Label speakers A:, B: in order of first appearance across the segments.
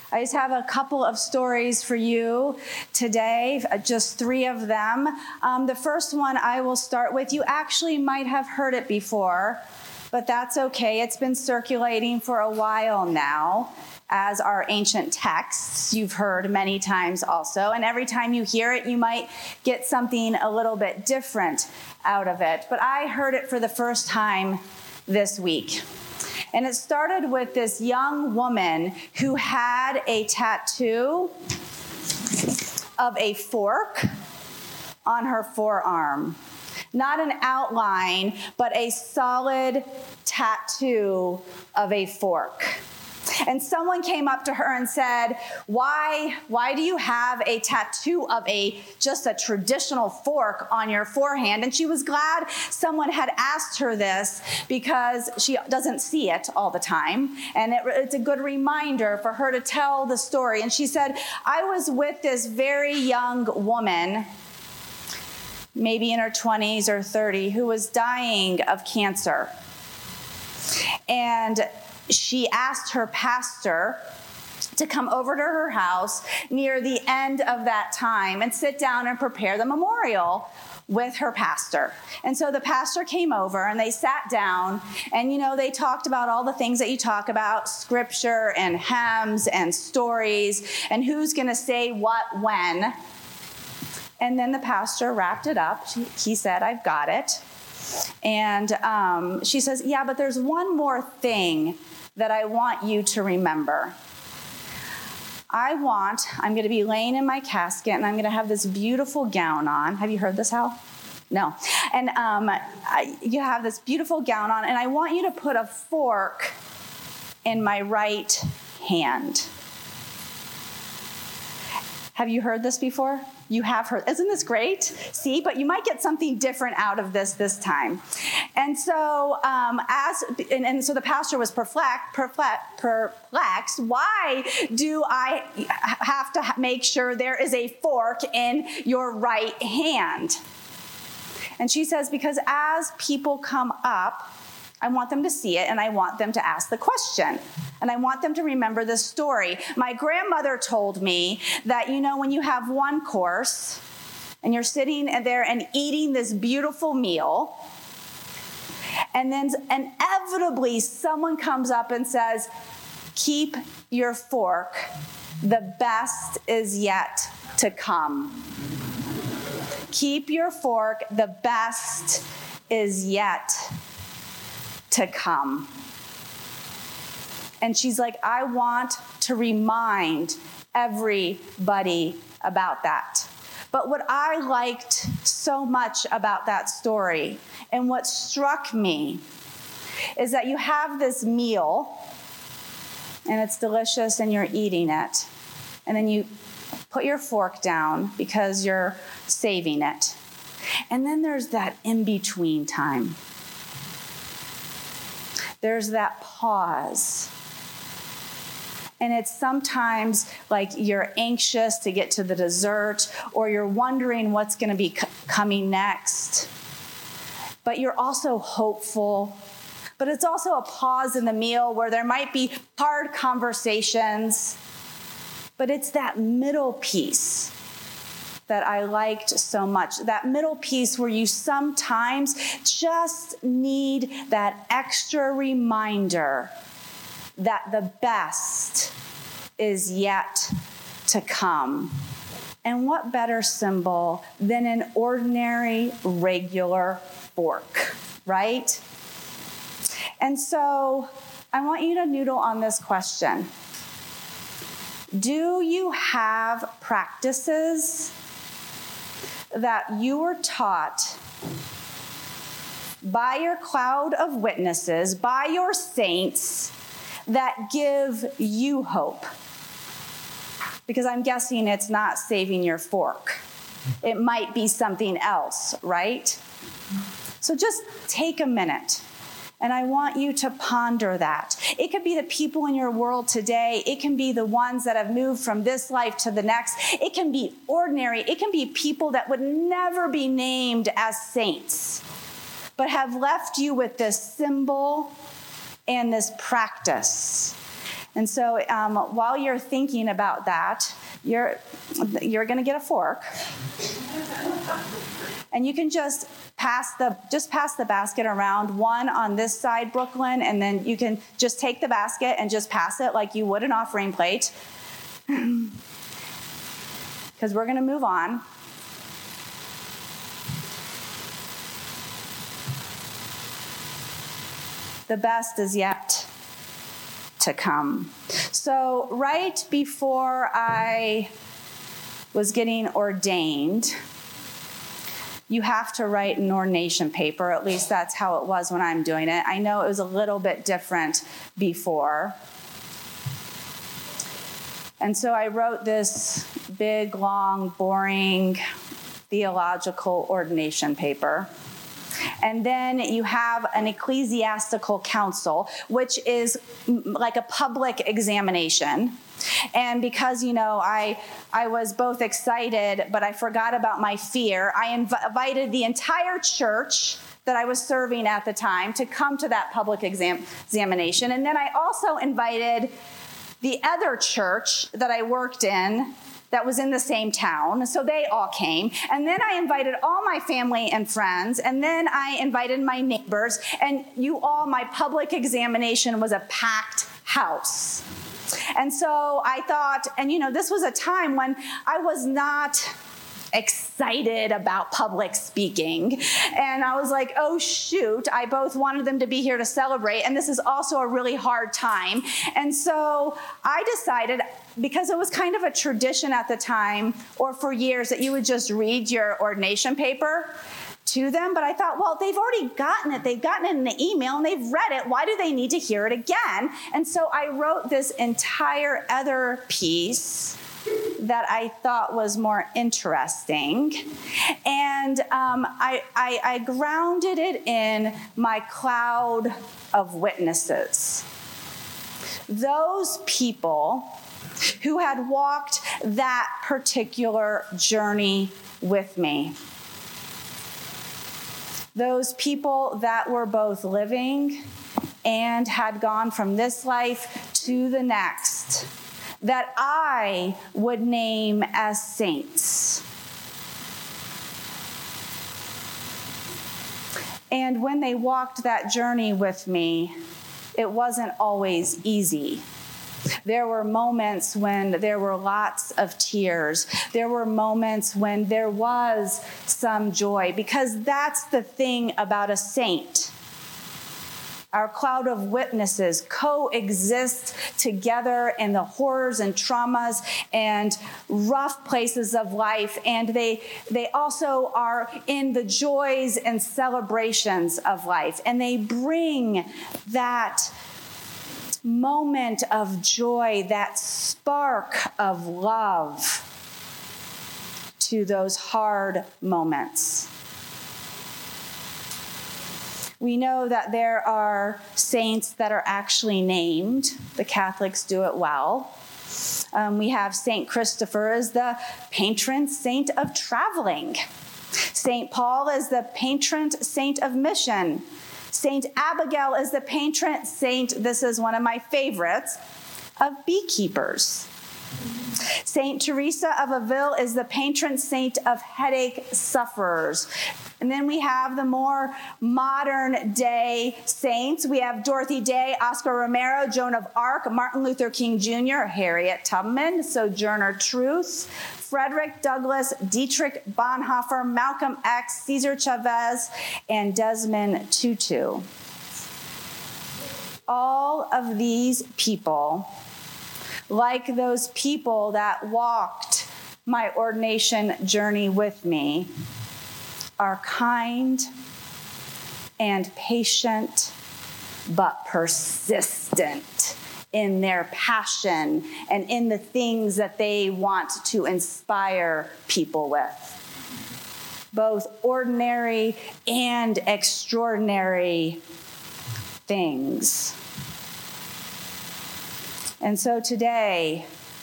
A: I just have a couple of stories for you today, just 3 of them. The first one I will start with. You actually might have heard it before, but that's okay. It's been circulating for a while now as our ancient texts. You've heard many times also, and every time you hear it, you might get something a little bit different out of it. But I heard it for the first time this week. And it started with this young woman who had a tattoo of a fork on her forearm. Not an outline, but a solid tattoo of a fork. And someone came up to her and said, why do you have a tattoo of just a traditional fork on your forehand? And she was glad someone had asked her this because she doesn't see it all the time. And it's a good reminder for her to tell the story. And she said, I was with this very young woman, maybe in her 20s or 30, who was dying of cancer. And she asked her pastor to come over to her house near the end of that time and sit down and prepare the memorial with her pastor. And so the pastor came over and they sat down and, they talked about all the things that you talk about, scripture and hymns and stories and who's going to say what when. And then the pastor wrapped it up. He said, I've got it. And she says, yeah, but there's one more thing that I want you to remember. I'm going to be laying in my casket, and I'm going to have this beautiful gown on. Have you heard this, Hal? No. And you have this beautiful gown on, and I want you to put a fork in my right hand. Have you heard this before? You have heard. Isn't this great? See, but you might get something different out of this time. And so, so the pastor was perplexed. Why do I have to make sure there is a fork in your right hand? And she says, because as people come up, I want them to see it, and I want them to ask the question. And I want them to remember this story. My grandmother told me that, when you have one course, and you're sitting there and eating this beautiful meal, and then inevitably someone comes up and says, keep your fork, the best is yet to come. Keep your fork, the best is yet to come. And she's like, I want to remind everybody about that. But what I liked so much about that story and what struck me is that you have this meal and it's delicious and you're eating it. And then you put your fork down because you're saving it. And then there's that in-between time. There's that pause. And it's sometimes like you're anxious to get to the dessert, or you're wondering what's going to be coming next. But you're also hopeful. But it's also a pause in the meal where there might be hard conversations. But it's that middle piece that I liked so much. That middle piece where you sometimes just need that extra reminder that the best is yet to come. And what better symbol than an ordinary, regular fork, right? And so I want you to noodle on this question. Do you have practices that you were taught by your cloud of witnesses, by your saints, that give you hope? Because I'm guessing it's not saving your fork. It might be something else, right? So just take a minute. And I want you to ponder that. It could be the people in your world today. It can be the ones that have moved from this life to the next. It can be ordinary. It can be people that would never be named as saints, but have left you with this symbol and this practice. And so while you're thinking about that, you're going to get a fork. And you can just pass the basket around, one on this side, Brooklyn, and then you can just take the basket and just pass it like you would an offering plate. Because we're going to move on. The best is yet to come. So right before I was getting ordained, you have to write an ordination paper. At least that's how it was when I'm doing it. I know it was a little bit different before. And so I wrote this big, long, boring theological ordination paper. And then you have an ecclesiastical council, which is like a public examination. And because, I was both excited, but I forgot about my fear, I invited the entire church that I was serving at the time to come to that public examination. And then I also invited the other church that I worked in that was in the same town. So they all came. And then I invited all my family and friends. And then I invited my neighbors. And my public examination was a packed house. And so I thought, this was a time when I was not excited about public speaking. And I was like, oh, shoot, I both wanted them to be here to celebrate. And this is also a really hard time. And so I decided, because it was kind of a tradition at the time, or for years, that you would just read your ordination paper to them. But I thought, well, they've already gotten it. They've gotten it in the email and they've read it. Why do they need to hear it again? And so I wrote this entire other piece that I thought was more interesting. And I grounded it in my cloud of witnesses. Those people who had walked that particular journey with me. Those people that were both living and had gone from this life to the next, that I would name as saints. And when they walked that journey with me, it wasn't always easy. There were moments when there were lots of tears. There were moments when there was some joy, because that's the thing about a saint. Our cloud of witnesses coexist together in the horrors and traumas and rough places of life. And they also are in the joys and celebrations of life. And they bring that moment of joy, that spark of love to those hard moments. We know that there are saints that are actually named. The Catholics do it well. We have St. Christopher as the patron saint of traveling. St. Paul is the patron saint of mission. St. Abigail is the patron saint, this is one of my favorites, of beekeepers. St. Teresa of Avila is the patron saint of headache sufferers. And then we have the more modern day saints. We have Dorothy Day, Oscar Romero, Joan of Arc, Martin Luther King Jr., Harriet Tubman, Sojourner Truth, Frederick Douglass, Dietrich Bonhoeffer, Malcolm X, Cesar Chavez, and Desmond Tutu. All of these people, like those people that walked my ordination journey with me, are kind and patient, but persistent in their passion and in the things that they want to inspire people with. Both ordinary and extraordinary things. And so today,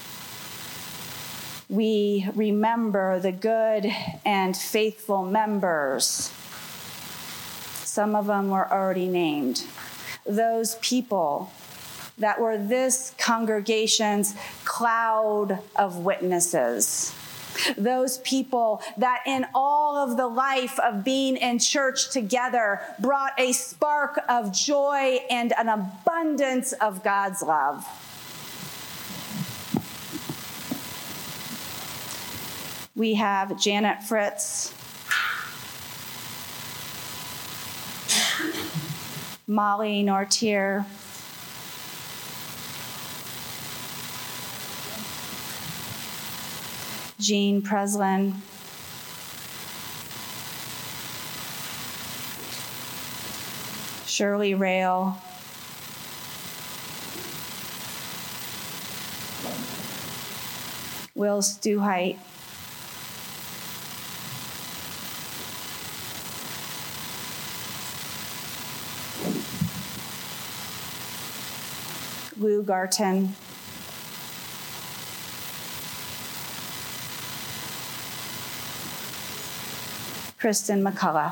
A: we remember the good and faithful members. Some of them were already named. Those people that were this congregation's cloud of witnesses. Those people that in all of the life of being in church together brought a spark of joy and an abundance of God's love. We have Janet Fritz, Molly Nortier, Jean Preslin, Shirley Rail, Will Stuheit, Lou Garton, Kristen McCullough.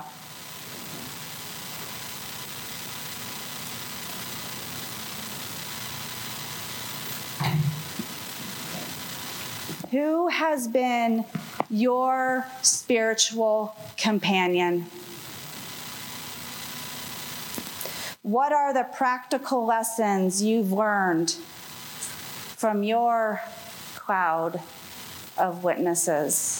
A: Who has been your spiritual companion? What are the practical lessons you've learned from your cloud of witnesses?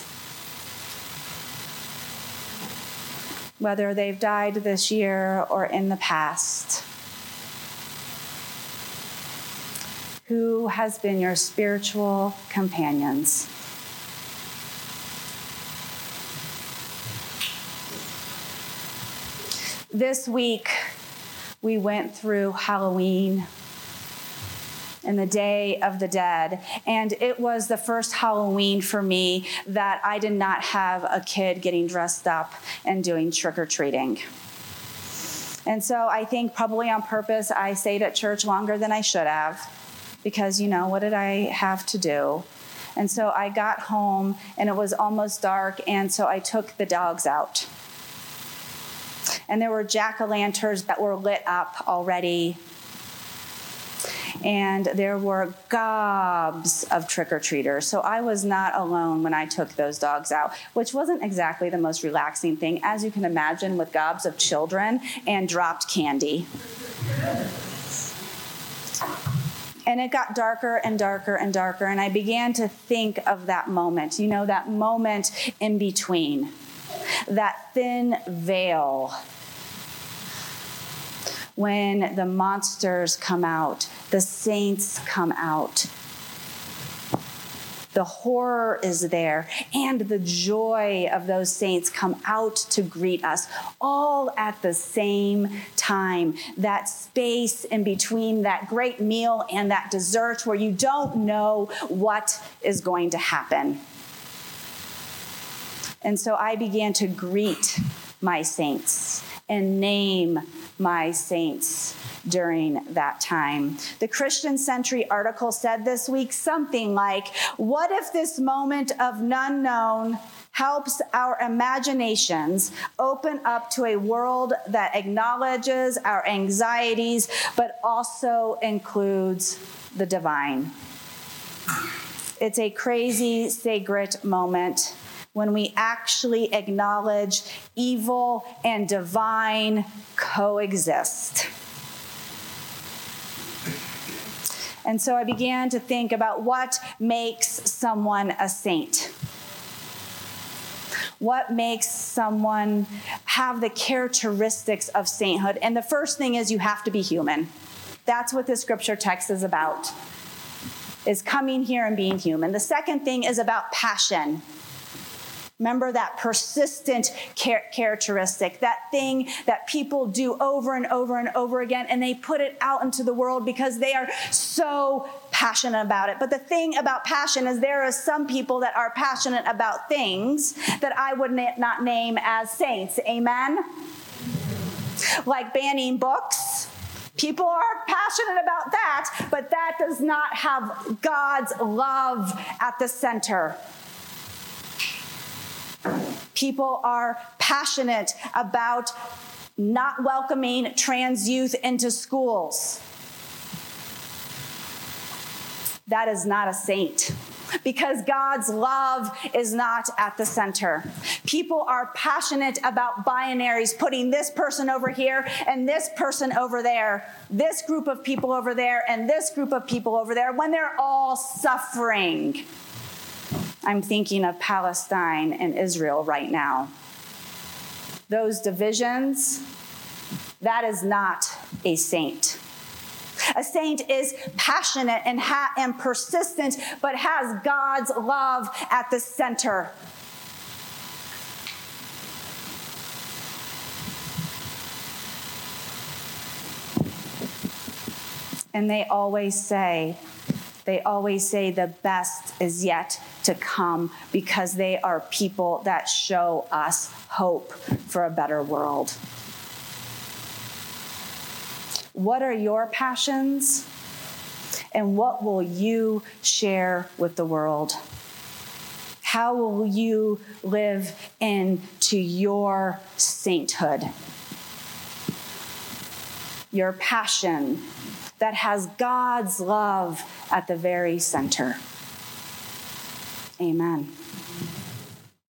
A: Whether they've died this year or in the past. Who has been your spiritual companions? This week, we went through Halloween and the Day of the Dead, and it was the first Halloween for me that I did not have a kid getting dressed up and doing trick-or-treating. And so I think probably on purpose, I stayed at church longer than I should have, because, what did I have to do? And so I got home, and it was almost dark, and so I took the dogs out. And there were jack-o'-lanterns that were lit up already. And there were gobs of trick-or-treaters. So I was not alone when I took those dogs out, which wasn't exactly the most relaxing thing, as you can imagine, with gobs of children and dropped candy. And it got darker and darker and darker, and I began to think of that moment, that moment in between, that thin veil when the monsters come out, the saints come out. The horror is there, and the joy of those saints come out to greet us, all at the same time. That space in between that great meal and that dessert where you don't know what is going to happen. And so I began to greet my saints and name my saints during that time. The Christian Century article said this week something like, what if this moment of none known helps our imaginations open up to a world that acknowledges our anxieties, but also includes the divine? It's a crazy, sacred moment when we actually acknowledge evil and divine coexist. And so I began to think about what makes someone a saint. What makes someone have the characteristics of sainthood? And the first thing is you have to be human. That's what the scripture text is about, is coming here and being human. The second thing is about passion. Remember that persistent characteristic, that thing that people do over and over and over again, and they put it out into the world because they are so passionate about it. But the thing about passion is there are some people that are passionate about things that I would not name as saints. Amen? Like banning books. People are passionate about that, but that does not have God's love at the center. People are passionate about not welcoming trans youth into schools. that is not a saint, because God's love is not at the center. People are passionate about binaries, putting this person over here and this person over there, this group of people over there and this group of people over there, when they're all suffering. I'm thinking of Palestine and Israel right now. Those divisions, that is not a saint. A saint is passionate and persistent, but has God's love at the center. And they always say the best is yet to come, because they are people that show us hope for a better world. What are your passions? And what will you share with the world? How will you live into your sainthood? Your passion that has God's love at the very center. Amen.